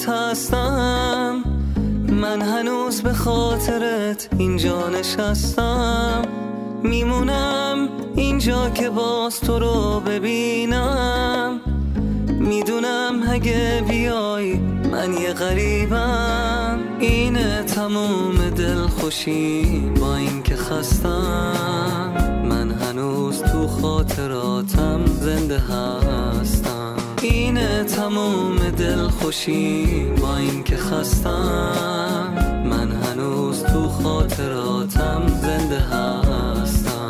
یادت هستم، من هنوز به خاطرت اینجا نشستم. میمونم اینجا که باز تو رو ببینم. میدونم اگه بیای من یه غریبم. اینه تموم دلخوشی با این که خستم. من هنوز تو خاطراتم زنده هستم. اینه تموم دلخوشی با این که خستم. من هنوز تو خاطراتم زنده هستم.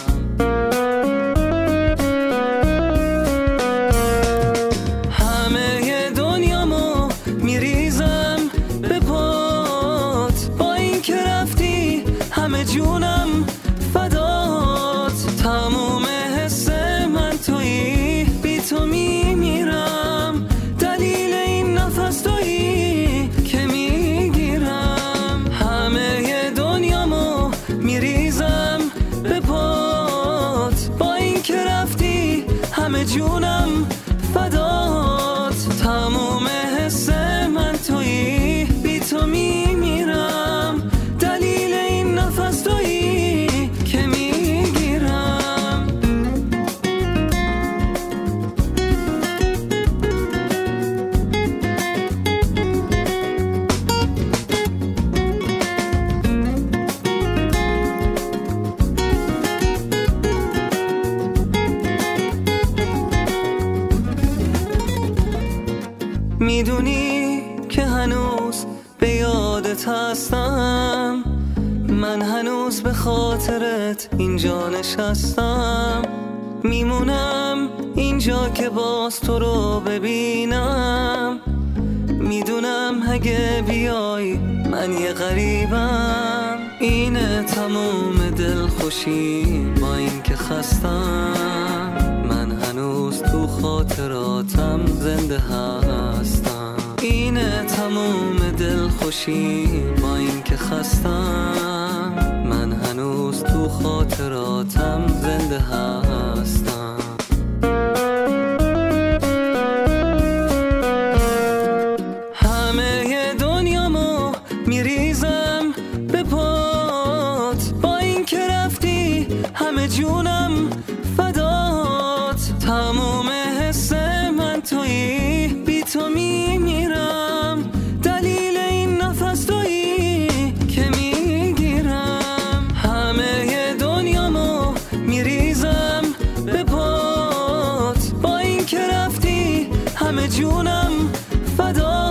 همه دنیامو میریزم به پات، با این که رفتی همه جونم فدات. تموم حس من تویی، بی تو میمیرم. دلیل این نفس تویی که میگیرم. همه دنیامو میریزم به پات، با این که رفتی همه جونم فدات. تموم حس من تویی، بی تو میمیرم. دلیل این نفس تویی که میگیرم. میدونی که هنوز به یادت هستم، من هنوز به خاطرت اینجا نشستم. میمونم اینجا که باز تو رو ببینم. میدونم اگه بیای من یه غریبم. اینه تموم دلخوشی با این که خستم. من هنوز تو خاطراتم زنده هستم. اینه تموم دلخوشی با این که خستم. من هنوز تو خاطراتم زنده هستم. همه دنیامو میریزم به پات، با این که رفتی همه جونم فدات. تموم حس من تویی، بی تو میمیرم. دلیل این نفس تویی که میگیرم. همه دنیامو میریزم به پات، با این که رفتی همه جونم فدات.